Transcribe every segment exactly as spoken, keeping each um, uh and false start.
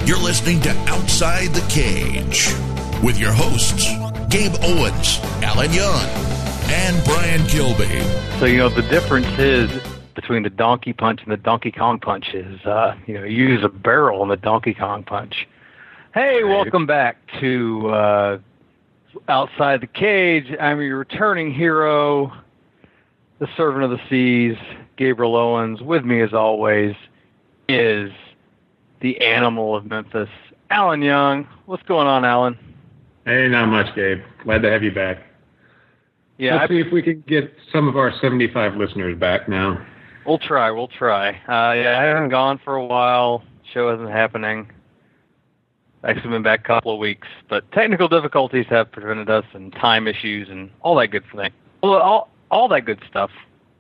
You're listening to Outside the Cage with your hosts, Gabe Owens, Alan Young, and Brian Kilby. So, you know, the difference is between the Donkey Punch and the Donkey Kong Punch is, uh, you know, you use a barrel on the Donkey Kong Punch. Hey, welcome back to uh, Outside the Cage. I'm your returning hero, the servant of the seas, Gabriel Owens. With me, as always, is the animal of Memphis, Alan Young. What's going on, Alan? Hey, not much, Gabe. Glad to have you back. Yeah, Let's I, see if we can get some of our seventy-five listeners back now. We'll try. We'll try. Uh, yeah, I haven't gone for a while. Show isn't happening. Actually been back a couple of weeks, but technical difficulties have prevented us, and time issues, and all that good thing. Well, all all that good stuff.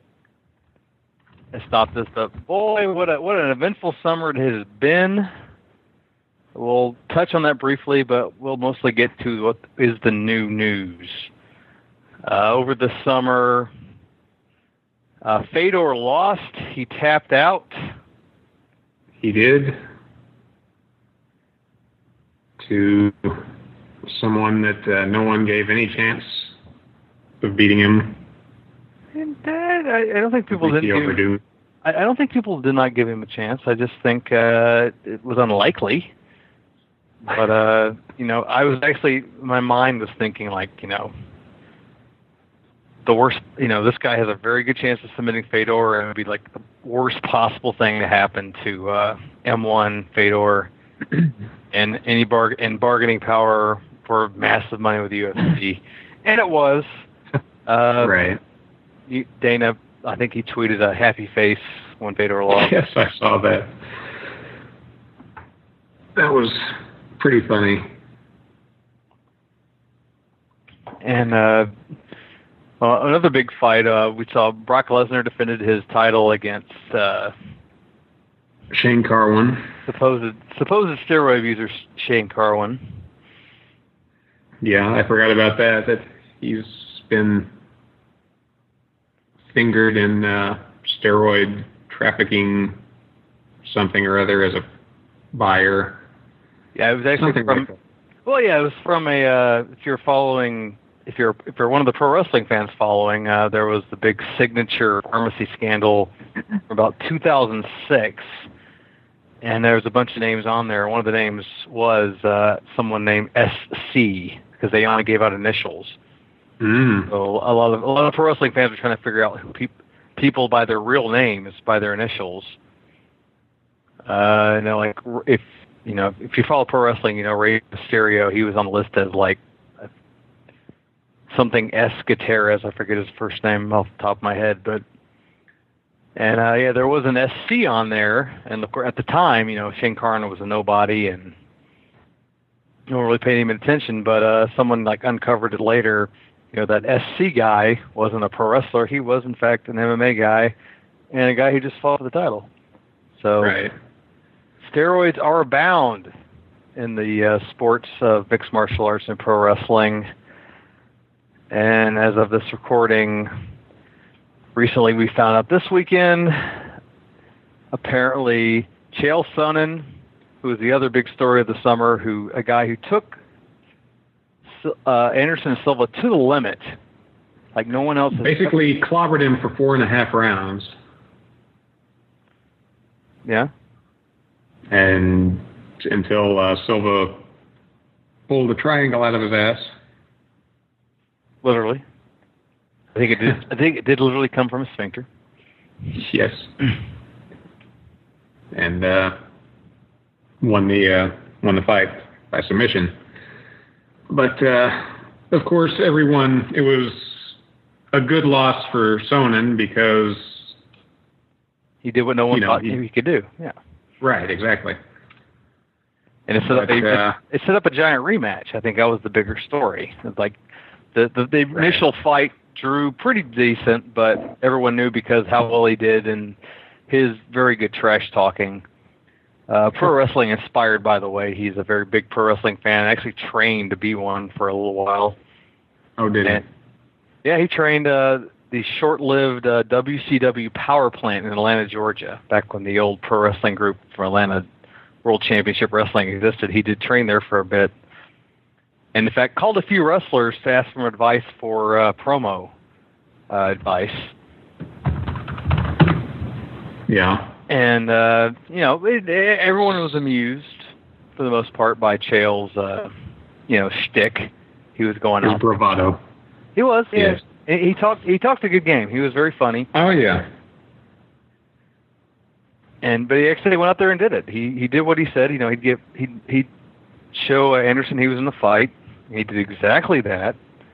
I stopped this, but boy, what a, what an eventful summer it has been. We'll touch on that briefly, but we'll mostly get to what is the new news. Uh, over the summer, uh, Fedor lost. He tapped out. He did. To someone that uh, no one gave any chance of beating him. And that, I, I don't think people didn't give him, I, I don't think people did not give him a chance. I just think uh, it was unlikely. But, uh, you know, I was actually, my mind was thinking, like, you know, the worst, you know, this guy has a very good chance of submitting Fedor, and it would be like the worst possible thing to happen to uh, M one Fedor and any bar- and bargaining power for massive money with the U F C. And it was. Uh, right. Dana, I think he tweeted a happy face when Fedor lost. Yes, I saw that. That was pretty funny. And uh, well, another big fight, uh, we saw Brock Lesnar defended his title against uh, Shane Carwin. Supposed supposed steroid user Shane Carwin. Yeah, I forgot about that. That he's been fingered in uh, steroid trafficking something or other as a buyer. Yeah, it was actually Something from. like Well, yeah, it was from a. Uh, if you're following, if you're if you're one of the pro wrestling fans following, uh, there was the big Signature pharmacy scandal from about two thousand six, and there was a bunch of names on there. One of the names was uh, someone named S C because they only gave out initials. Mm. So a lot of a lot of pro wrestling fans are trying to figure out who pe- people by their real names, by their initials. Uh, you know, like if you know if you follow pro wrestling, you know Rey Mysterio, he was on the list as like something S. Gutierrez. I forget his first name off the top of my head, but and uh, yeah, there was an S C on there, and the, at the time, you know, Shane Carwin was a nobody, and no one really paid him attention. But uh, someone like uncovered it later. You know, that S C guy wasn't a pro wrestler. He was, in fact, an M M A guy and a guy who just fought for the title. So, right. Steroids are abound in the uh, sports of mixed martial arts and pro wrestling. And as of this recording, recently we found out this weekend, apparently, Chael Sonnen, who was the other big story of the summer, who a guy who took Uh, Anderson Silva to the limit, like no one else. Has Basically, ever... clobbered him for four and a half rounds. Yeah. And until uh, Silva pulled a triangle out of his ass. Literally. I think it did. I think it did literally come from a sphincter. Yes. And uh, won the uh, won the fight by submission. But, uh, of course, everyone, it was a good loss for Sonnen because... He did what no one you know, thought he, he could do, yeah. Right, exactly. And it set, but, up a, uh, it set up a giant rematch. I think that was the bigger story. Like, the, the, the right. initial fight drew pretty decent, but everyone knew because how well he did and his very good trash talking. Uh, pro wrestling inspired, by the way. He's a very big pro wrestling fan. Actually trained to be one for a little while. Oh, did and, he? Yeah, he trained uh, the short-lived uh, W C W power plant in Atlanta, Georgia, back when the old pro wrestling group from Atlanta World Championship Wrestling existed, he did train there for a bit. And in fact, called a few wrestlers to ask for advice for uh, promo uh, advice. Yeah. And, uh, you know, it, it, everyone was amused, for the most part, by Chael's, uh, you know, shtick. He was going His out. bravado. He was, yes. Yeah. He talked, he talked a good game. He was very funny. Oh, yeah. And but he actually went out there and did it. He he did what he said. You know, he'd give he'd he'd show Anderson he was in the fight. He did exactly that.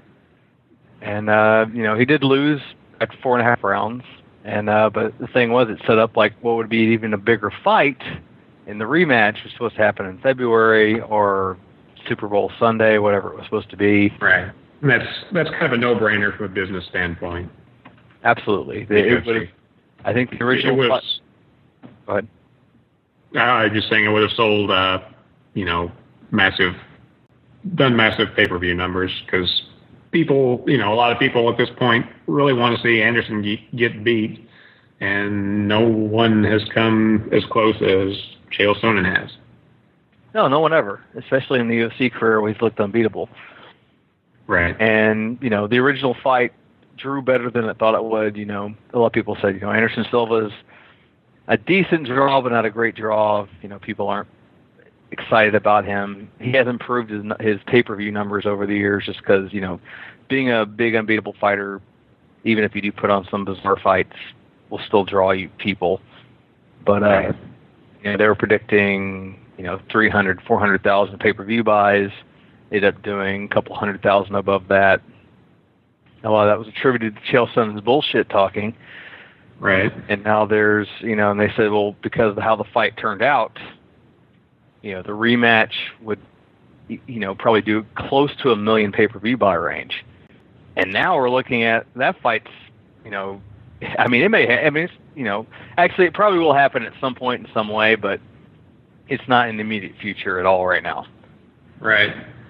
And uh, you know, he did lose after four and a half rounds. And uh, but the thing was, it set up like what would be even a bigger fight in the rematch, was supposed to happen in February or Super Bowl Sunday, whatever it was supposed to be. Right. And that's that's kind of a no-brainer from a business standpoint. Absolutely. It, it I think the original. It was, Go ahead. I was just saying it would have sold, uh, you know, massive, done massive pay-per-view numbers, because people, you know, a lot of people at this point really want to see Anderson get beat, and no one has come as close as Chael Sonnen has. No, no one ever, especially in the U F C career where he's looked unbeatable. Right. And, you know, the original fight drew better than it thought it would. You know, a lot of people said, you know, Anderson Silva's a decent draw, but not a great draw. You know, people aren't excited about him. He has improved his, his pay-per-view numbers over the years, just because, you know, being a big unbeatable fighter, even if you do put on some bizarre fights, will still draw you people. But uh, right. you know, they were predicting, you know, three hundred, four hundred thousand pay-per-view buys. They ended up doing a couple hundred thousand above that. A lot of that was attributed to Chael Sonnen's bullshit talking. Right. And now there's, you know, and they said, well, because of how the fight turned out, you know, the rematch would, you know, probably do close to a million pay-per-view buy range. And now we're looking at that fight's, you know, I mean, it may, ha- I mean, it's, you know, actually it probably will happen at some point in some way, but it's not in the immediate future at all right now. Right.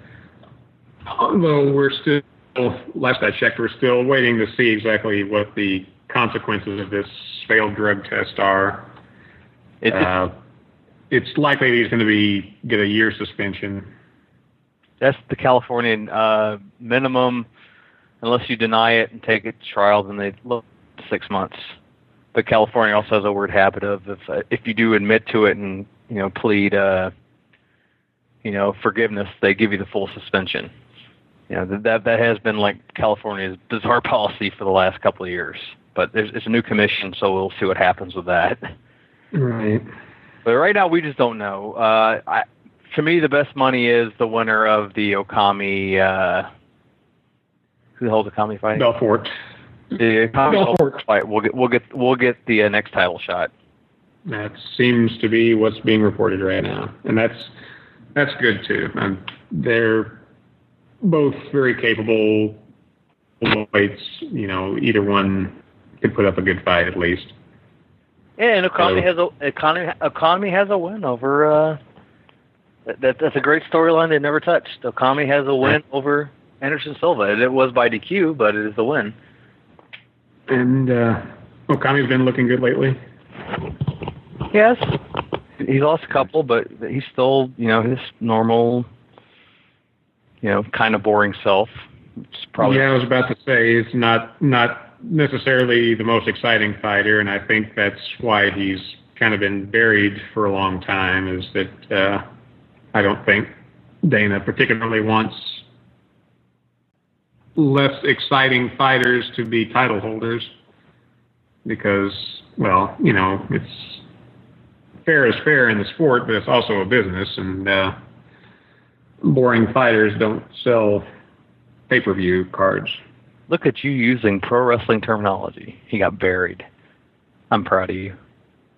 Although we're still, last I checked, we're still waiting to see exactly what the consequences of this failed drug test are. It, uh, it's likely he's going to be get a year suspension. That's the Californian uh, minimum, unless you deny it and take it to trial, then they look six months. But California also has a weird habit of if uh, if you do admit to it and, you know, plead uh, you know, forgiveness, they give you the full suspension. You know, that that has been like California's bizarre policy for the last couple of years. But there's, it's a new commission, so we'll see what happens with that. Right. But right now, we just don't know. Uh, I, to me, the best money is the winner of the Okami. Uh, who holds the Okami fight? Belfort. The Okami Belfort fight. We'll get we'll get we'll get the uh, next title shot. That seems to be what's being reported right now, and that's that's good too. Um, they're both very capable weights. You know, either one could put up a good fight at least. Yeah, and Okami so, has a economy. Okami has a win over. Uh, that that's a great storyline they never touched. Okami has a win right. over Anderson Silva. It was by D Q, but it is the win. And uh, Okami's been looking good lately. Yes, he's lost a couple, but he's still, you know, his normal, you know, kind of boring self. It's probably yeah, I was about to say it's not not. necessarily the most exciting fighter, and I think that's why he's kind of been buried for a long time, is that uh, I don't think Dana particularly wants less exciting fighters to be title holders because, well, you know, it's fair is fair in the sport, but it's also a business, and uh, boring fighters don't sell pay-per-view cards. Look at you using pro wrestling terminology. He got buried. I'm proud of you.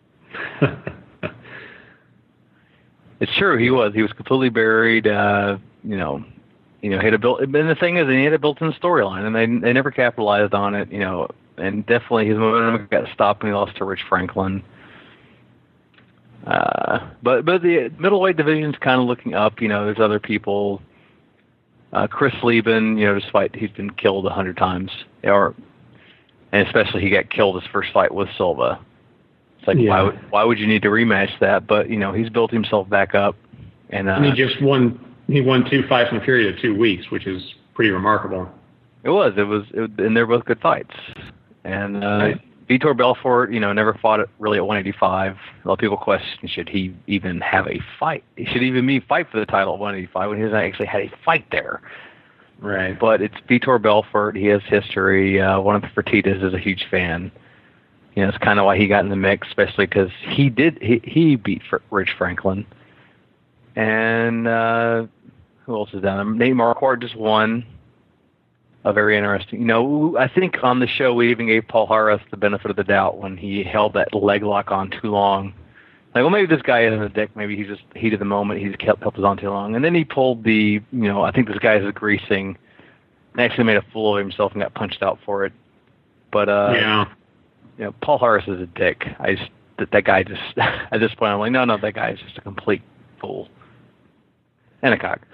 It's true. He was. He was completely buried. Uh, you know, you know, he had a built. And the thing is, he had a built-in storyline, and they they never capitalized on it. You know, and definitely his momentum got stopped when he lost to Rich Franklin. Uh, but but the middleweight division's kind of looking up. You know, there's other people. Uh, Chris Lieben, you know, despite he's been killed a hundred times, or and especially he got killed his first fight with Silva. It's like, yeah. why would why would you need to rematch that? But you know, he's built himself back up, and, uh, and he just won. He won two fights in a period of two weeks, which is pretty remarkable. It was. It was, it, and they're both good fights. And uh, right. Vitor Belfort, you know, never fought it really at one eighty-five. A lot of people question, should he even have a fight? He should even me fight for the title at one eighty-five when he hasn't actually had a fight there. Right. But it's Vitor Belfort. He has history. Uh, one of the Fertittas is a huge fan. You know, it's kind of why he got in the mix, especially because he did he, he beat Fr- Rich Franklin. And uh, who else is down there? Nate Marquardt just won. A very interesting. You know, I think on the show we even gave Paul Harris the benefit of the doubt when he held that leg lock on too long. Like, well, maybe this guy isn't a dick. Maybe he's just heat of the moment. He just kept held it on too long. And then he pulled the, you know, I think this guy is greasing. And actually made a fool of himself and got punched out for it. But, uh, yeah. you know, Paul Harris is a dick. I just, that, that guy just, at this point, I'm like, no, no, that guy is just a complete fool. And a cock.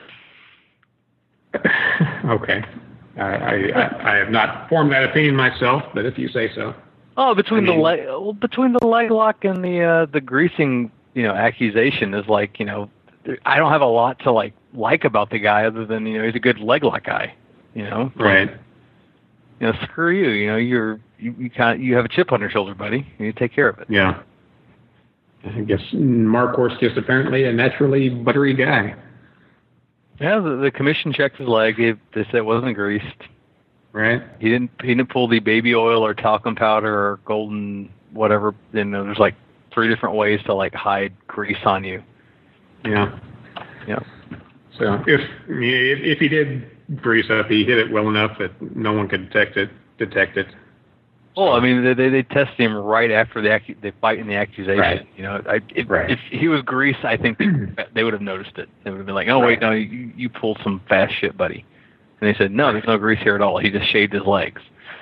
Okay. I, I I have not formed that opinion myself, but if you say so. Oh, between I mean, the leg well, between the leg lock and the uh, the greasing, you know, accusation is like, you know, I don't have a lot to like like about the guy other than, you know, he's a good leg lock guy, you know. Right. You know, screw you. You know, you're you, you kind of, you have a chip on your shoulder, buddy. You need to take care of it. Yeah. I guess Marquardt's just apparently a naturally buttery guy. Yeah, the, the commission checked his leg. They, they said it wasn't greased. Right. He didn't. He didn't pull the baby oil or talcum powder or golden whatever. You know, there's like three different ways to like hide grease on you. Yeah. Yeah. So if if, if he did grease up, he hit it well enough that no one could detect it. Detect it. Well, I mean, they they, they tested him right after the acu- they fight in the accusation. Right. You know, I, if, right. if he was grease, I think they, they would have noticed it. They would have been like, "Oh right. wait, no, you, you pulled some fast shit, buddy." And they said, "No, there's no grease here at all. He just shaved his legs."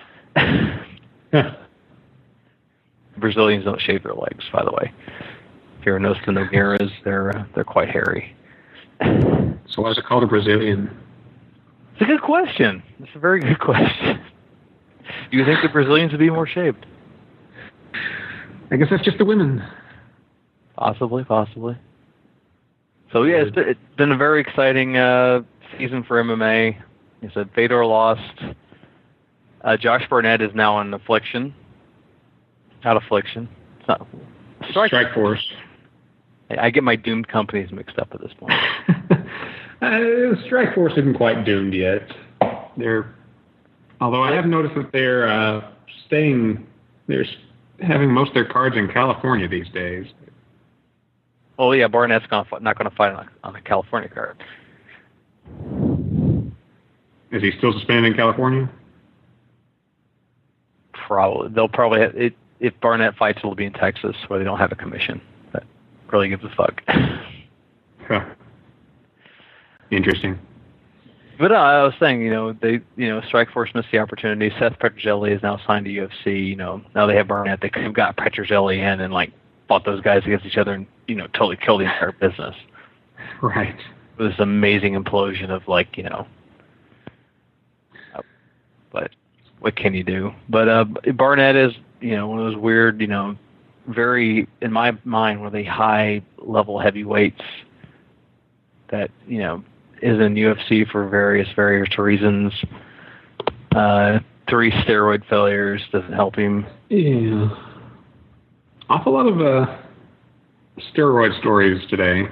Brazilians don't shave their legs, by the way. If you're noticed the Nogueiras, they're uh, they're quite hairy. So why is it called a Brazilian? It's a good question. It's a very good question. Do you think the Brazilians would be more shaved? I guess that's just the women. Possibly, possibly. So yeah, it's been, it's been a very exciting uh, season for M M A. You said Fedor lost. Uh, Josh Barnett is now in Affliction. Not Affliction. It's not Strike, Strike Force. I, I get my doomed companies mixed up at this point. uh, Strike Force isn't quite doomed yet. They're Although I have noticed that they're uh, staying, they're having most of their cards in California these days. Oh yeah, Barnett's gonna, not going to fight on a, on a California card. Is he still suspended in California? Probably. They'll probably have, it, if Barnett fights, it'll be in Texas where they don't have a commission. That really gives a fuck. Huh. Interesting. But uh, I was saying, you know, they, you know, Strikeforce missed the opportunity. Seth Petrozelli is now signed to U F C. You know, now they have Barnett. They could have got Petrozelli in and like fought those guys against each other and, you know, totally killed the entire business. Right. It was this amazing implosion of like, you know, uh, but what can you do? But uh, Barnett is, you know, one of those weird, you know, very, in my mind, one of the high level heavyweights that, you know, is in U F C for various, various reasons. Uh, three steroid failures doesn't help him. Yeah. Awful lot of uh, steroid stories today.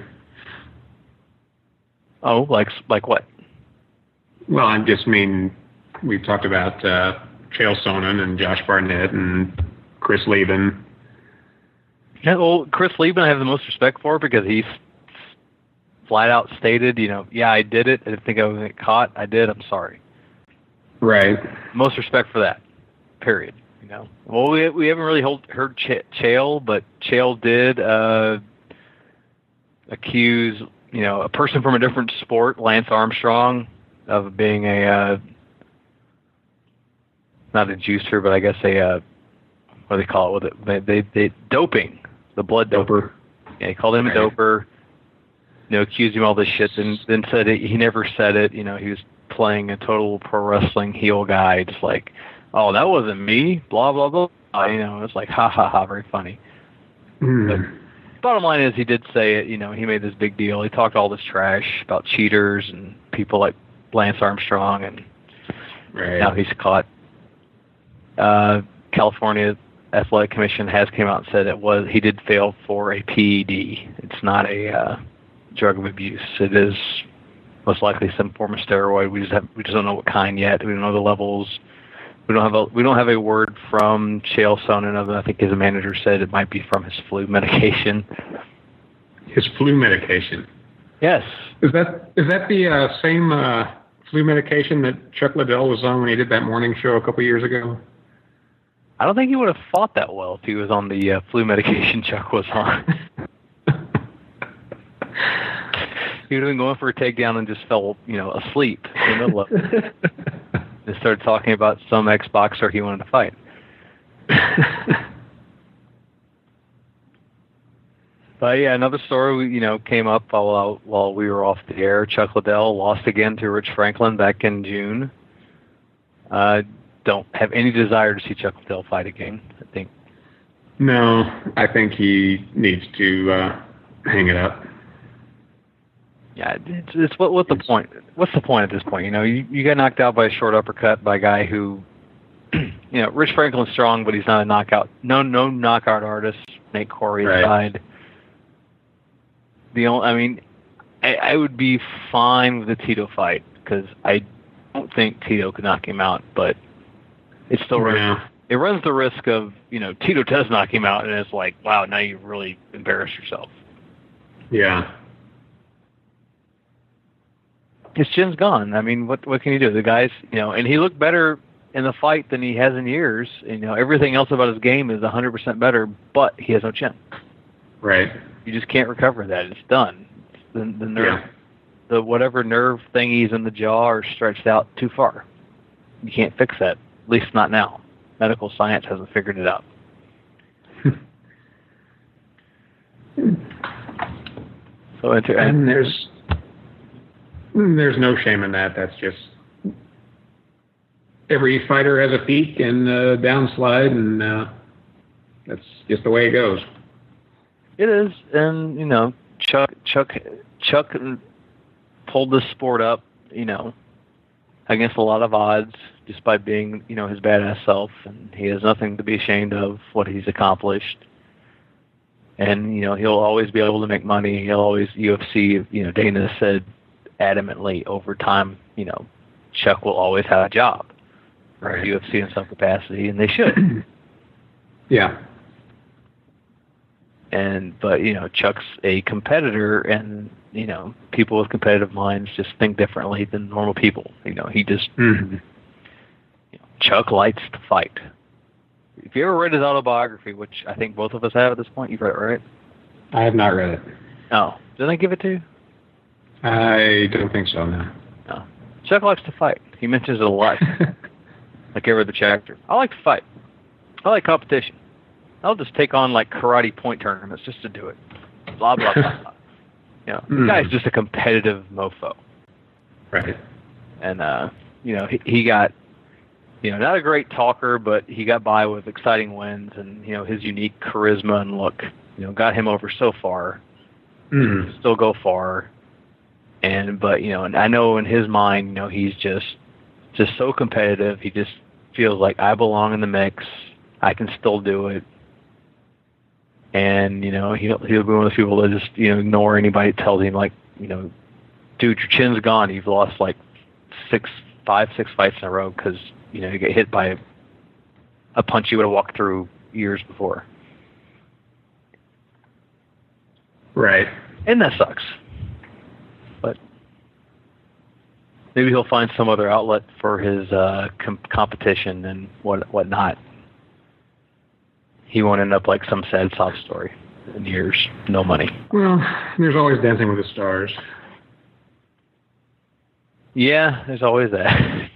Oh, like like what? Well, I just mean we talked about uh, Chael Sonnen and Josh Barnett and Chris Leben. Yeah, well, Chris Leben I have the most respect for because he's flat out stated, you know, yeah, I did it. I didn't think I was going to get caught. I did. I'm sorry. Right. Most respect for that. Period. You know. Well, we we haven't really hold, heard Ch- Chael, but Chael did uh, accuse, you know, a person from a different sport, Lance Armstrong, of being a uh, not a juicer, but I guess a uh, what do they call it? With it, they, they they doping, the blood doper. doper. Yeah, he called him right. a doper. You know, accused him of all this shit, and then said it, he never said it. You know, he was playing a total pro wrestling heel guy, just like, oh, that wasn't me, blah, blah, blah. Uh, you know, it's like, ha, ha, ha, very funny. Mm. But bottom line is, he did say it. You know, he made this big deal. He talked all this trash about cheaters and people like Lance Armstrong, and right. now he's caught. Uh, California Athletic Commission has came out and said it was he did fail for a P E D. It's not a uh, drug of abuse. It is most likely some form of steroid. We just have we just don't know what kind yet. We don't know the levels. We don't have a we don't have a word from Chael Sonnen. Other than I think his manager said it might be from his flu medication. His flu medication. Yes. Is that is that the uh, same uh, flu medication that Chuck Liddell was on when he did that morning show a couple years ago? I don't think he would have fought that well if he was on the uh, flu medication Chuck was on. He would have been going for a takedown and just fell, you know, asleep in the middle of it. And started talking about some ex-boxer he wanted to fight. But yeah, another story, you know, came up while while we were off the air. Chuck Liddell lost again to Rich Franklin back in June. Uh, don't have any desire to see Chuck Liddell fight again, I think. No, I think he needs to uh, hang it up. Yeah, it's, it's what what's the point? What's the point at this point? You know, you, you got knocked out by a short uppercut by a guy who, you know, Rich Franklin's strong, but he's not a knockout. No, no knockout artist. Nate Corey right. aside. The only, I mean, I, I would be fine with the Tito fight because I don't think Tito could knock him out, but it's still yeah. runs, it runs the risk of, you know, Tito does knock him out, and it's like, wow, now you've really embarrassed yourself. Yeah. His chin's gone. I mean, what what can you do? The guy's, you know, and he looked better in the fight than he has in years. You know, everything else about his game is one hundred percent better, but he has no chin. Right. You just can't recover that. It's done. The, the nerve, yeah. the whatever nerve thingies in the jaw are stretched out too far. You can't fix that. At least not now. Medical science hasn't figured it out. So inter- and there's there's no shame in that. That's just every fighter has a peak and a downslide, and uh, that's just the way it goes. It is, and you know, Chuck Chuck Chuck pulled this sport up, you know, against a lot of odds, just by being, you know, his badass self, and he has nothing to be ashamed of what he's accomplished. And you know, he'll always be able to make money. He'll always U F C. You know, Dana said adamantly over time, you know, Chuck will always have a job, right? U F C in some capacity, and they should. Yeah. And but you know, Chuck's a competitor, and you know, people with competitive minds just think differently than normal people. You know, he just mm-hmm. you know, Chuck likes to fight. If you ever read his autobiography, which I think both of us have at this point, you've read it, right? I have not read it. Oh, didn't I give it to you? I don't think so. No. No. Chuck likes to fight. He mentions it a lot, like every other chapter. I like to fight. I like competition. I'll just take on like karate point tournaments just to do it. Blah blah blah. blah. You know, mm. the guy's just a competitive mofo. Right. And uh, you know, he, he got, you know, not a great talker, but he got by with exciting wins, and you know, his unique charisma and look, you know, got him over so far. Mm. Still go far. And but you know, and I know in his mind, you know, he's just just so competitive. He just feels like I belong in the mix. I can still do it. And, you know, he'll, he'll be one of those people that just, you know, ignore anybody that tells him, like, you know, dude, your chin's gone. You've lost, like, six, five, six fights in a row because, you know, you get hit by a, a punch you would have walked through years before. Right. And that sucks. But maybe he'll find some other outlet for his uh, com- competition and what whatnot. He won't end up like some sad sob story in years, no money. Well, there's always Dancing with the Stars. Yeah, there's always that.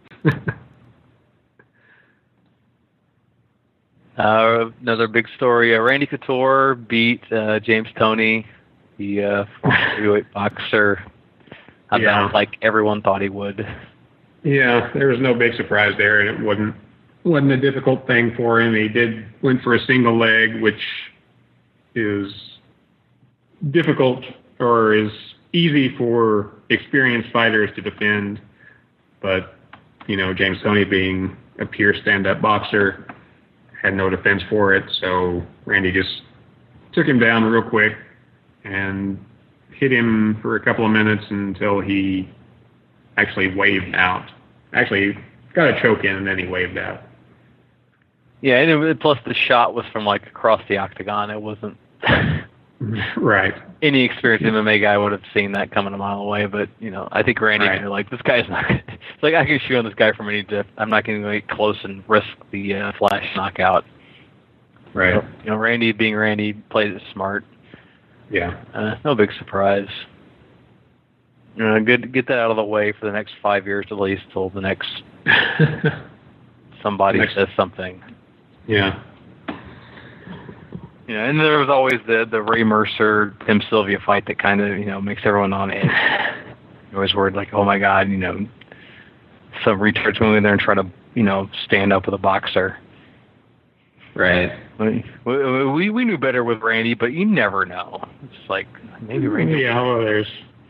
uh, another big story, uh, Randy Couture beat uh, James Toney, the uh, heavyweight boxer, about yeah. like everyone thought he would. Yeah, there was no big surprise there, and it wasn't wasn't a difficult thing for him. He did went for a single leg, which is difficult or is easy for experienced fighters to defend, but, you know, James Toney being a pure stand-up boxer had no defense for it, so Randy just took him down real quick and hit him for a couple of minutes until he actually waved out. Actually, got a choke in and then he waved out. Yeah, and it, plus the shot was from like across the octagon. It wasn't right. Any experienced M M A guy would have seen that coming a mile away. But you know, I think Randy, right. You're like, this guy's not. It's like I can shoot on this guy from any dip. I'm not going to get close and risk the uh, flash knockout. Right. So, you know, Randy being Randy plays it smart. Yeah. Uh, no big surprise. You know, good to get that out of the way for the next five years at least, till the next somebody next. says something. Yeah. You know, and there was always the the Ray Mercer Tim Sylvia fight that kind of, you know, makes everyone on edge. You're always worried, like, oh my God, you know, some retard's going in there and try to, you know, stand up with a boxer. Right. We, we we knew better with Randy, but you never know. It's like maybe Randy. Yeah, well, there's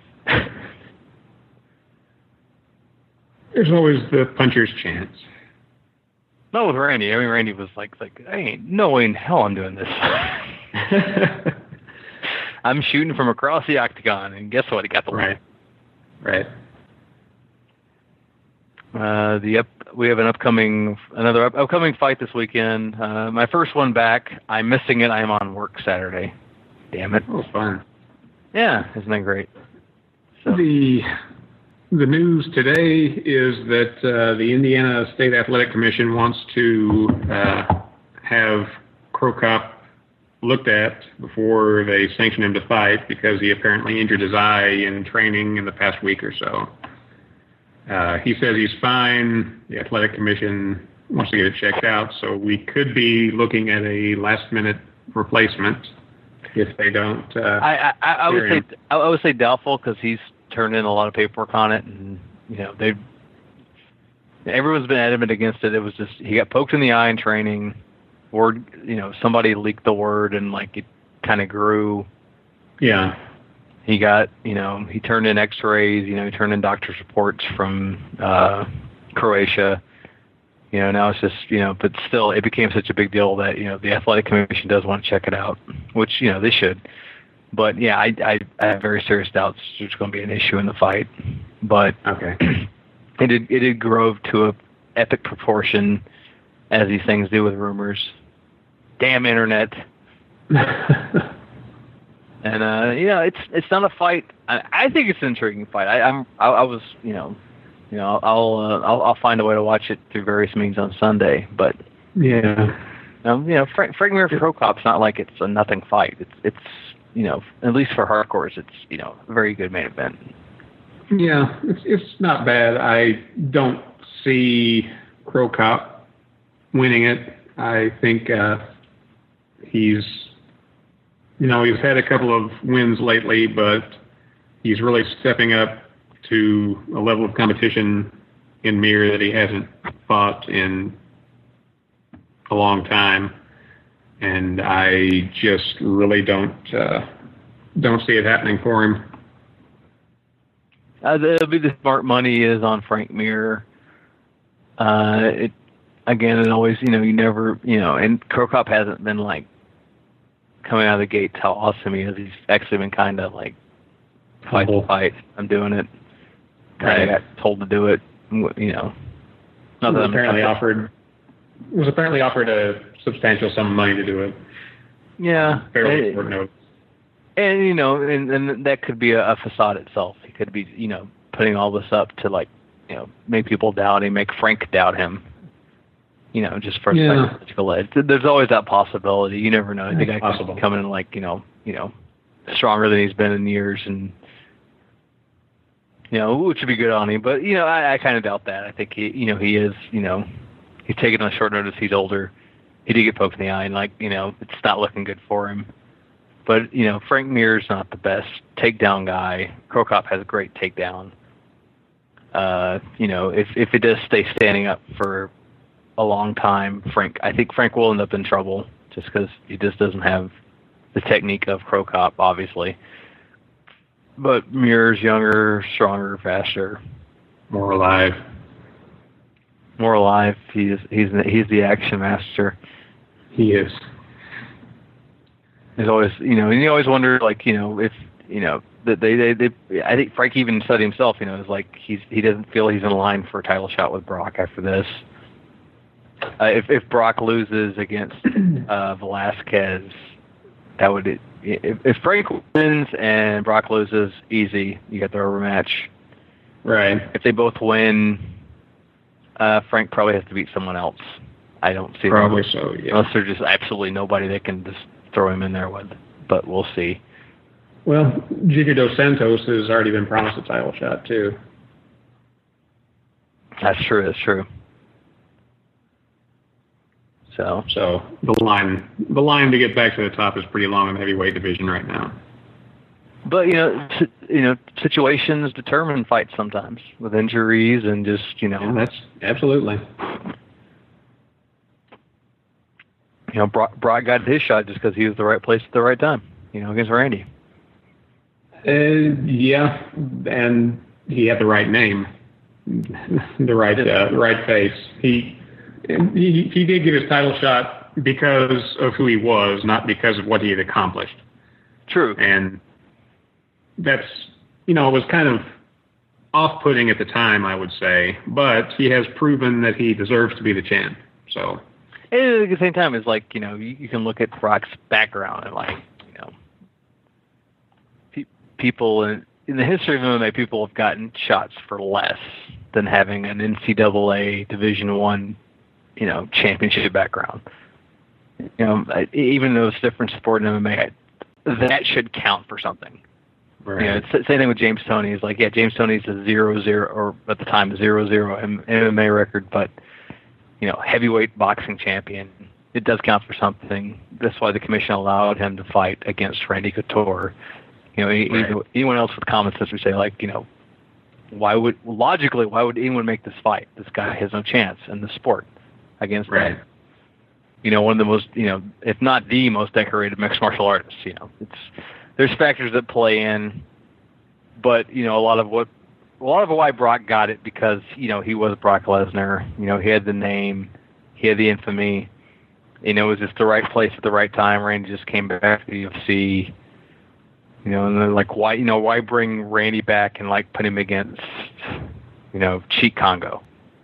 there's always the puncher's chance. Not with Randy. I mean, Randy was like, like, I ain't no way in hell I'm doing this. I'm shooting from across the octagon, and guess what? He got the right. Right. Uh, the up, we have an upcoming another up, upcoming fight this weekend. Uh, my first one back. I'm missing it. I'm on work Saturday. Damn it. Oh, fun. Yeah, isn't that great? So. The the news today is that uh, the Indiana State Athletic Commission wants to uh, have Cro Cop looked at before they sanction him to fight because he apparently injured his eye in training in the past week or so. Uh, he says he's fine. The Athletic Commission wants to get it checked out, so we could be looking at a last-minute replacement if they don't. Uh, I, I, I would him. say I would say doubtful because he's turned in a lot of paperwork on it, and you know they. Everyone's been adamant against it. It was just he got poked in the eye in training. Word, you know, somebody leaked the word, and like it kind of grew. Yeah. He got, you know, he turned in X-rays. You know, he turned in doctor's reports from uh, Croatia. You know, now it's just, you know, but still, it became such a big deal that, you know, the Athletic Commission does want to check it out, which, you know, they should. But, yeah, I, I, I have very serious doubts there's going to be an issue in the fight. But okay. it did it did grow to a epic proportion, as these things do with rumors. Damn internet. And uh, you know, it's it's not a fight. I, I think it's an intriguing fight. I, I'm I, I was you know, you know I'll uh, I'll I'll find a way to watch it through various means on Sunday. But yeah, um, you know, Frank Frank Mir for Cro Cop's not like it's a nothing fight. It's it's you know, at least for hardcores, it's you know a very good main event. Yeah, it's it's not bad. I don't see Cro Cop winning it. I think uh, he's. You know, he's had a couple of wins lately, but he's really stepping up to a level of competition in Mir that he hasn't fought in a long time, and I just really don't uh, don't see it happening for him. Uh, it'll be the smart money is on Frank Mir. Uh, it again, it always you know you never you know, and Cro Cop hasn't been like. Coming out of the gate, how awesome he is. He's actually been kind of like, fight to fight. I'm doing it. Kind of right. got told to do it. You know, not that was apparently offered. Was apparently offered a substantial sum of money to do it. Yeah, fairly short notice. And you know, and, and that could be a, a facade itself. He could be, you know, putting all this up to like, you know, make people doubt him, make Frank doubt him. You know, just for yeah. psychological edge. There's always that possibility. You never know. The guy could come in like, you know, you know, stronger than he's been in years, and you know, which would be good on him. But you know, I, I kind of doubt that. I think he, you know, he is, you know, he's taken on short notice. He's older. He did get poked in the eye, and like, you know, it's not looking good for him. But you know, Frank Mir's not the best takedown guy. Cro Cop has a great takedown. Uh, you know, if if it does stay standing up for a long time, Frank. I think Frank will end up in trouble just because he just doesn't have the technique of Cro Cop, obviously. But Muir's younger, stronger, faster, more alive. More alive. He's he's he's the action master. He is. He's always, you know, and you always wonder, like, you know, if, you know, that they, they, they, I think Frank even said himself, you know, is like he's he doesn't feel he's in line for a title shot with Brock after this. Uh, if if Brock loses against uh, Velasquez, that would if, if Frank wins and Brock loses, easy, you got the rematch. Right. If they both win, uh, Frank probably has to beat someone else. I don't see probably them, so. Yeah. Unless there's just absolutely nobody that can just throw him in there with, but we'll see. Well, Giga dos Santos has already been promised a title shot too. That's true. That's true. So, so the line, the line to get back to the top is pretty long in the heavyweight division right now. But you know, you know, situations determine fights sometimes with injuries and just you know. Yeah, that's absolutely. You know, Brock, Brock got his shot just because he was the right place at the right time. You know, against Randy. Uh, yeah, and he had the right name, the right, uh, the right face. He, he, he did get his title shot because of who he was, not because of what he had accomplished. True. And that's, you know, it was kind of off-putting at the time, I would say, but he has proven that he deserves to be the champ. So. And at the same time, it's like, you know, you, you can look at Brock's background and like. People in, in the history of M M A, people have gotten shots for less than having an N C double A Division One, you know, championship background. You know, even though it's a different sport in M M A, that should count for something. Right. You know, it's the same thing with James Toney. It's like, yeah, James Toney's a zero zero, or at the time a zero zero M M A record, but you know, heavyweight boxing champion. It does count for something. That's why the commission allowed him to fight against Randy Couture. You know, right. Anyone else with common sense would say, like, you know, why would, logically, why would anyone make this fight? This guy has no chance in the sport against right. that. You know, one of the most, you know, if not the most decorated mixed martial artists, you know. It's, there's factors that play in, but, you know, a lot of what, a lot of why Brock got it because, you know, he was Brock Lesnar. You know, he had the name, he had the infamy. You know, it was just the right place at the right time. Randy just came back to the U F C. You know, and then like, why, you know, why bring Randy back and like put him against, you know, Cheat Congo?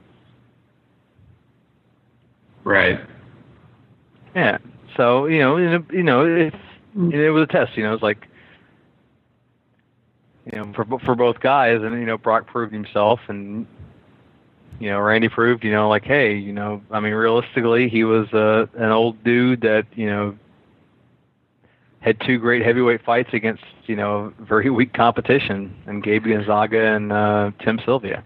Right. Yeah. So you know, you know, it's it was a test. You know, it's like, you know, for for both guys, and you know, Brock proved himself, and you know, Randy proved, you know, like, hey, you know, I mean, realistically, he was uh, an old dude that you know. Had two great heavyweight fights against, you know, very weak competition, and Gabe Gonzaga and uh, Tim Sylvia.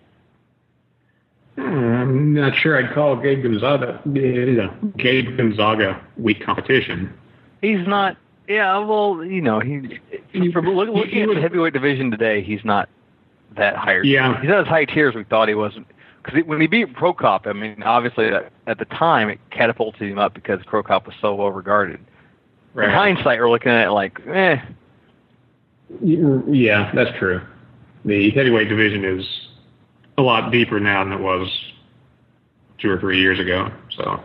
I'm not sure I'd call Gabe Gonzaga, Gabe Gonzaga weak competition. He's not. Yeah, well, you know, he. he for, look, looking he, at the heavyweight division today, he's not that high. Yeah, he's not as high tier as we thought he was. Because when he beat Cro Cop, I mean, obviously at, at the time it catapulted him up because Cro Cop was so well regarded. Right. In hindsight, we're looking at it like, eh. Yeah, that's true. The heavyweight division is a lot deeper now than it was two or three years ago. So.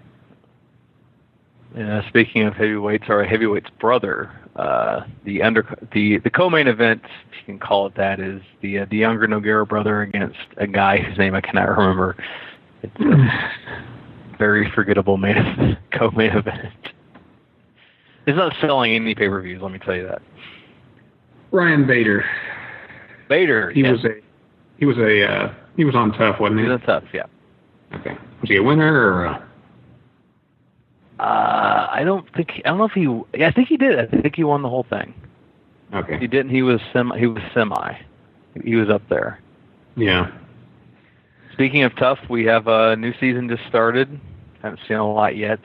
Yeah. Speaking of heavyweights, our heavyweight's brother, uh, the under the the co-main event, if you can call it that, is the uh, the younger Nogueira brother against a guy whose name I cannot remember. It's a very forgettable main co-main event. He's not selling any pay-per-views, let me tell you that. Ryan Bader. Bader. He yeah. was a he was a uh, he was on Tough, wasn't he? He was on Tough, yeah. Okay. Was he a winner or? A... Uh, I don't think. I don't know if he. Yeah, I think he did. I think he won the whole thing. Okay. He didn't. He was semi. He was semi. He was up there. Yeah. Speaking of Tough, we have a new season just started. Haven't seen a lot yet.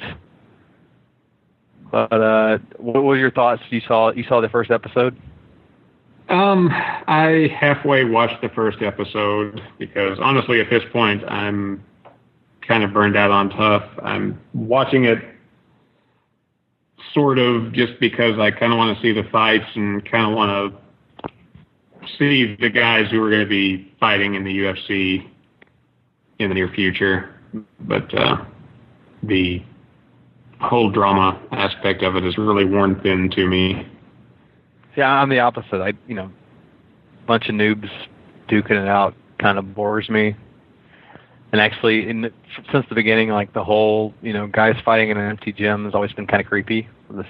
But uh, what were your thoughts? You saw you saw the first episode? Um, I halfway watched the first episode because honestly, at this point, I'm kind of burned out on Tough. I'm watching it sort of just because I kind of want to see the fights and kind of want to see the guys who are going to be fighting in the U F C in the near future. But uh, the whole drama aspect of it has really worn thin to me. Yeah, I'm the opposite. I, you know, a bunch of noobs duking it out kind of bores me. And actually, in the, since the beginning, like the whole, you know, guys fighting in an empty gym has always been kind of creepy.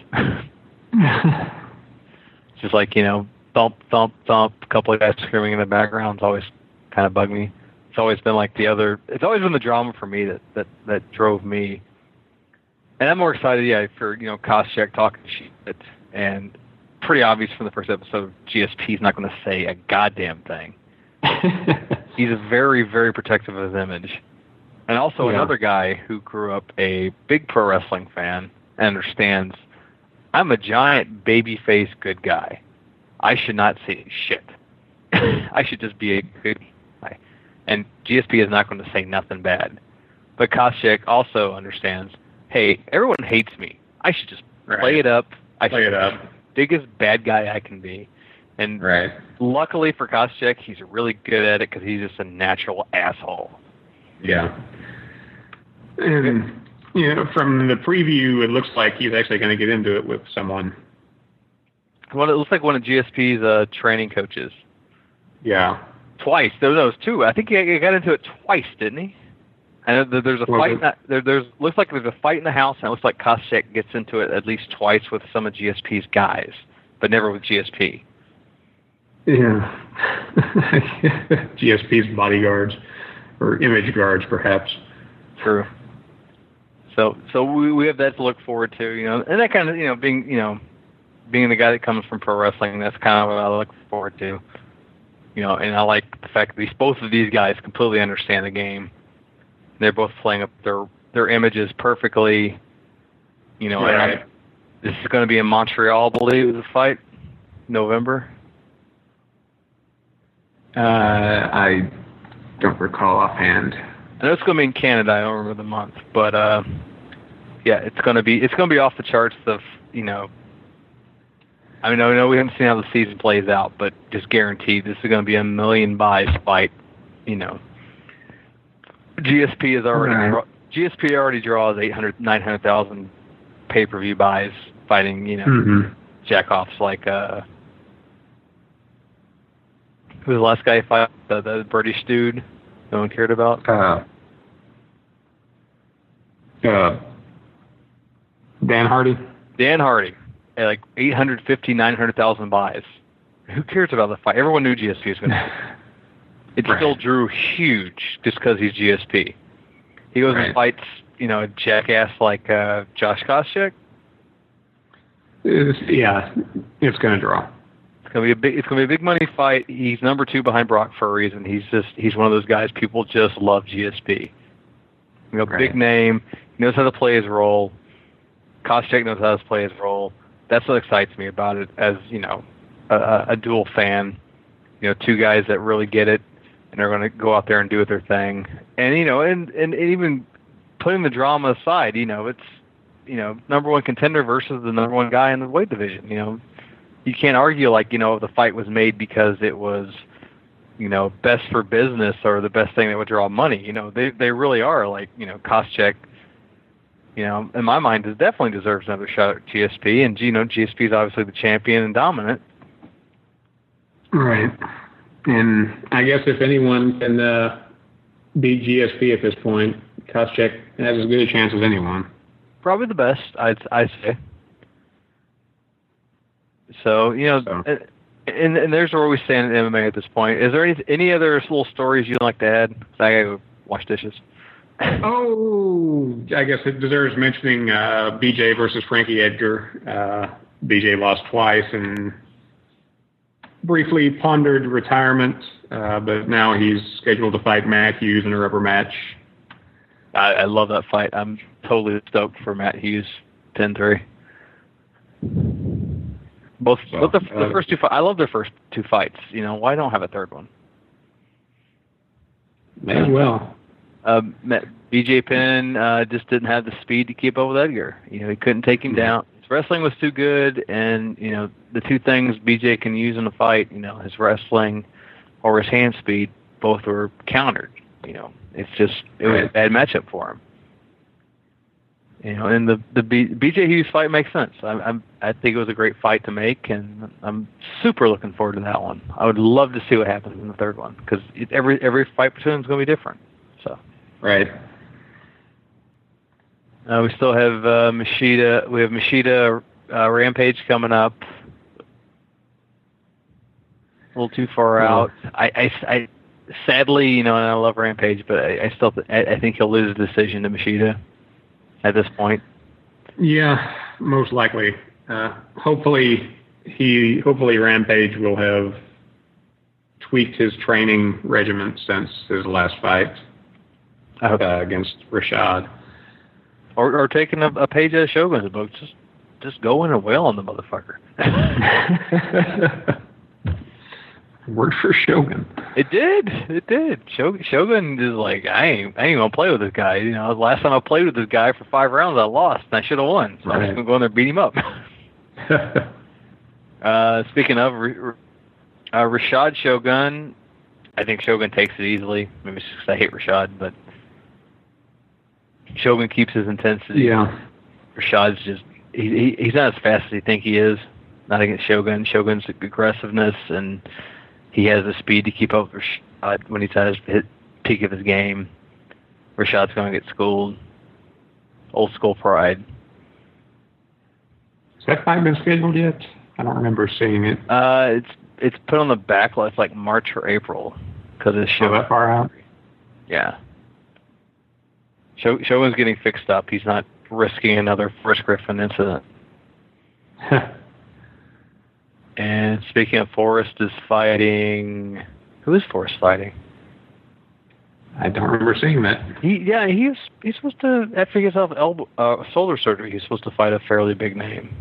Just like, you know, thump, thump, thump, a couple of guys screaming in the background has always kind of bugged me. It's always been like the other, it's always been the drama for me that, that, that drove me. And I'm more excited, yeah, for, you know, Koscheck talking shit. And pretty obvious from the first episode, G S P's not going to say a goddamn thing. He's very, very protective of his image. And also yeah. another guy who grew up a big pro wrestling fan and understands I'm a giant babyface good guy. I should not say shit. I should just be a good guy. And G S P is not going to say nothing bad. But Koscheck also understands, hey, everyone hates me. I should just right. play it up. I play should it up. be the biggest bad guy I can be. And right. luckily for Koscheck, he's really good at it because he's just a natural asshole. Yeah. And, you know, from the preview, it looks like he's actually going to get into it with someone. Well, it looks like one of G S P's uh, training coaches. Yeah. Twice. There was two. I think he got into it twice, didn't he? And there's a well, fight. In that, there, there's looks like there's a fight in the house, and it looks like Koscheck gets into it at least twice with some of G S P's guys, but never with G S P. Yeah. G S P's bodyguards or image guards, perhaps. True. So, so we we have that to look forward to, you know, and that kind of, you know, being, you know, being the guy that comes from pro wrestling, that's kind of what I look forward to, you know, and I like the fact that these both of these guys completely understand the game. They're both playing up their their images perfectly, you know. Right. And this is going to be in Montreal, I believe, the fight, November. Uh, I don't recall offhand. I know it's going to be in Canada. I don't remember the month, but uh, yeah, it's going to be it's going to be off the charts. Of you know, I mean, I know we haven't seen how the season plays out, but just guaranteed this is going to be a million buys fight. You know, G S P is already right. draw, G S P already draws eight hundred, nine hundred thousand pay per view buys fighting. You know, mm-hmm. jackoffs like. Uh, Who was the last guy who fought? The, the British dude no one cared about? Uh, uh, Dan Hardy? Dan Hardy. At like eight hundred fifty, nine hundred thousand buys. Who cares about the fight? Everyone knew G S P was going to It right. still drew huge just because he's G S P. He goes right. and fights, you know, a jackass like uh, Josh Koscheck. It's, yeah, it's going to draw. It's gonna be a big. It's gonna be a big money fight. He's number two behind Brock for a reason. He's just. He's one of those guys. People just love G S P. You know, right. big name. He knows how to play his role. Koscheck knows how to play his role. That's what excites me about it. As you know, a, a dual fan. You know, two guys that really get it, and are going to go out there and do their thing. And you know, and, and and even putting the drama aside, you know, it's you know number one contender versus the number one guy in the weight division. You know. You can't argue like, you know, the fight was made because it was, you know, best for business or the best thing that would draw money. You know, they they really are like, you know, Koscheck, you know, in my mind, is definitely deserves another shot at G S P. And, you know, G S P is obviously the champion and dominant. Right. And I guess if anyone can uh, beat G S P at this point, Koscheck has as good a chance as anyone. Probably the best, I'd, I'd say. So, you know, so. And, and there's where we stand in M M A at this point. Is there any any other little stories you'd like to add? I gotta go wash dishes. Oh, I guess it deserves mentioning uh, B J versus Frankie Edgar. Uh, B J lost twice and briefly pondered retirement, uh, but now he's scheduled to fight Matt Hughes in a rubber match. I, I love that fight. I'm totally stoked for Matt Hughes, ten three. Both, so, both the, uh, the first two. I love their first two fights. You know, why don't have a third one? May as well. Uh, B J Penn uh, just didn't have the speed to keep up with Edgar. You know, he couldn't take him down. his wrestling was too good, and you know the two things B J can use in a fight, you know, his wrestling or his hand speed, both were countered. You know, it's just it was a bad matchup for him. You know, and the the B, BJ Hughes fight makes sense. I, I'm I think it was a great fight to make, and I'm super looking forward to that one. I would love to see what happens in the third one because every every fight between them is going to be different. So right. Uh, we still have uh, Machida. We have Machida uh, Rampage coming up. A little too far yeah. out. I, I, I sadly, you know, and I love Rampage, but I, I still th- I, I think he'll lose the decision to Machida at this point. Yeah, most likely. Uh, hopefully, he hopefully Rampage will have tweaked his training regimen since his last fight uh, against Rashad. Or, or taking a, a page out of Shogun's book, just just go in and wail on the motherfucker. Worked for Shogun. It did. It did. Shogun, Shogun is like, I ain't, I ain't gonna play with this guy. You know, last time I played with this guy for five rounds, I lost, and I should have won. So right. I'm just gonna go in there and beat him up. uh, speaking of uh, Rashad Shogun, I think Shogun takes it easily. Maybe it's just I hate Rashad, but Shogun keeps his intensity. Yeah. Rashad's just, he, he he's not as fast as you think he is. Not against Shogun. Shogun's aggressiveness, and he has the speed to keep up with Rashad when he's at his hit peak of his game. Rashad's going to get schooled. Old school pride. Has that fight been scheduled yet? I don't remember seeing it. Uh, it's it's put on the backlist like March or April because of Shogun. Oh, that far out? Yeah. Shogun's getting fixed up. He's not risking another Forrest Griffin incident. And speaking of Forrest, is fighting. Who is Forrest fighting? I don't remember seeing that. He yeah he's he's supposed to after he gets off elbow uh, shoulder surgery. He's supposed to fight a fairly big name.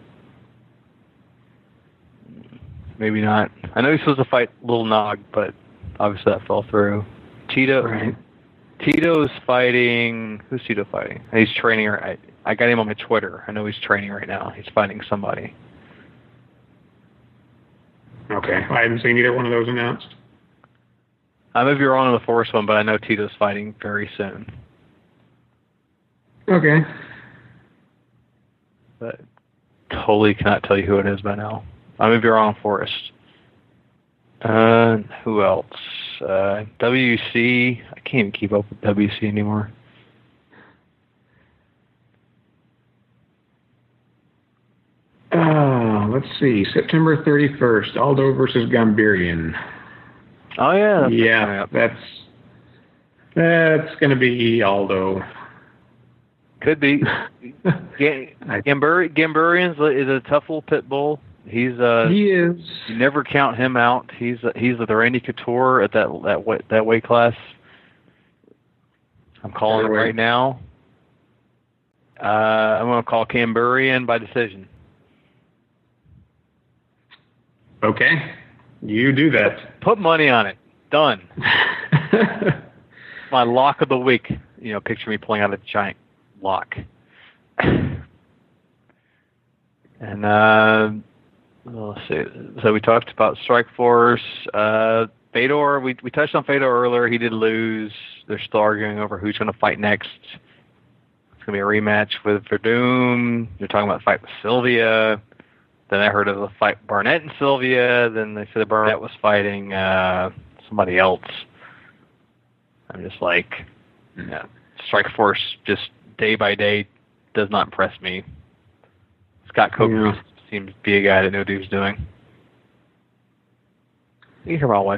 Maybe not. I know he's supposed to fight Lil Nog, but obviously that fell through. Tito. Right. Tito's fighting. Who's Tito fighting? He's training. I, I got him on my Twitter. I know he's training right now. He's fighting somebody. Okay. I haven't seen either one of those announced. I may be wrong on the Forrest one, but I know Tito's fighting very soon. Okay. But totally cannot tell you who it is by now. I may be wrong on Forrest. Uh, who else? Uh, W C. I can't even keep up with W C anymore. Uh, let's see. September thirty-first, Aldo versus Gambirian. Oh, yeah. That's yeah, that's that's going to be Aldo. Could be. Gambur- Gambirian's is a tough little pit bull. He's uh he is. You never count him out. He's uh, he's the Randy Couture at that that weight that weight class. I'm calling it right now. Uh, I'm going to call Gambirian by decision. Okay, you do that. Put money on it. Done. My lock of the week. You know, picture me pulling out a giant lock. And uh. Let's see. So we talked about Strikeforce. Uh, Fedor, we we touched on Fedor earlier. He did lose. They're still arguing over who's going to fight next. It's going to be a rematch with Verdum. They're talking about a fight with Sylvia. Then I heard of a fight Barnett and Sylvia. Then they said that Barnett was fighting uh, somebody else. I'm just like, yeah, Strikeforce just day by day does not impress me. Scott Coker. Yeah. Seems to be a guy that knew what he was doing. You hear my wife.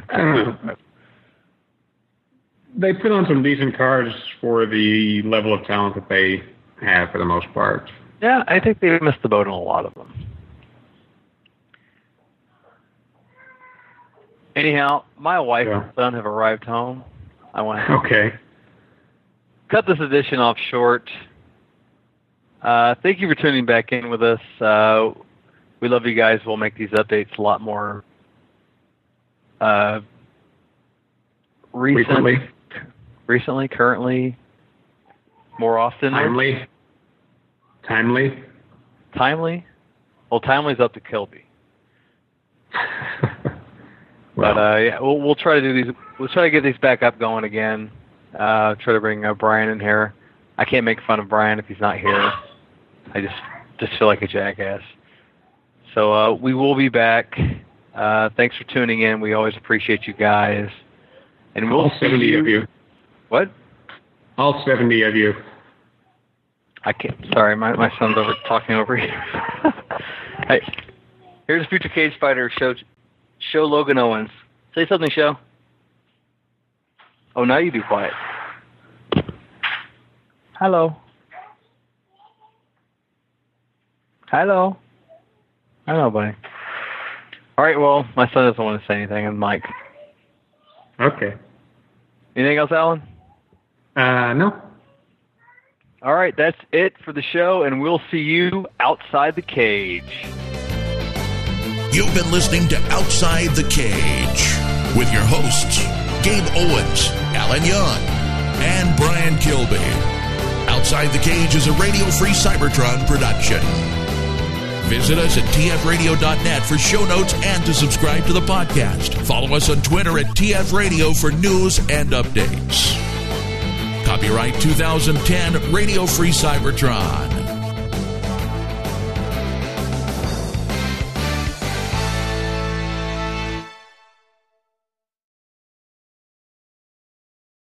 They put on some decent cards for the level of talent that they have for the most part. Yeah, I think they missed the boat on a lot of them. Anyhow, my wife yeah. and son have arrived home. I want to okay. cut this edition off short. Uh, thank you for tuning back in with us. Uh, We love you guys. We'll make these updates a lot more uh, recent, recently, recently, currently, more often. Timely, timely. Timely? Well, Timely's up to Kilby. Well, but uh, yeah, we'll we'll try to do these. We'll try to get these back up going again. Uh, try to bring uh, Brian in here. I can't make fun of Brian if he's not here. I just just feel like a jackass. So uh, we will be back. Uh, thanks for tuning in. We always appreciate you guys. And we'll all seventy you. of you. What? All seventy of you. I can't. Sorry, my my son's over talking over here. Hey, here's Future Cage Fighter show. Show Logan Owens. Say something, Show. Oh, now you be quiet. Hello. Hello. Hello, buddy. All right, well, my son doesn't want to say anything, and Mike. Okay. Anything else, Alan? Uh, no. All right, that's it for the show, and we'll see you outside the cage. You've been listening to Outside the Cage with your hosts, Gabe Owens, Alan Young, and Brian Kilby. Outside the Cage is a Radio Free Cybertron production. Visit us at T F radio dot net for show notes and to subscribe to the podcast. Follow us on Twitter at T F Radio for news and updates. Copyright two thousand ten Radio Free Cybertron.